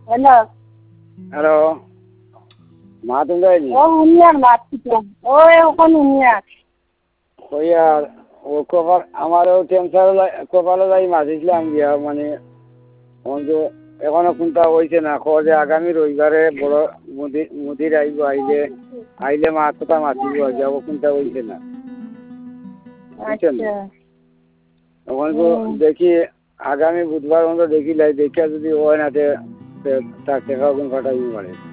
hello hello মা তুমি যায়নি ও উনিয়ার মারছিলাম ও এখন উনিয়ার ওই আর ও কপাল আমারও ক্যান্সার কপালে যাই মাঝিছিলাম গিয়া মানে যে এখনো কোনটা হয়েছে না যে আগামী রবিবারে বড় মুদির আইব আইলে মা কথা মাতিব যাব কোনটা হয়েছে না বুঝছেন আচ্ছা ওখানে তো দেখি আগামী বুধবার মতো দেখি লাই দেখিয়া যদি হয় না তার টাকা কোন কাটাইতে পারে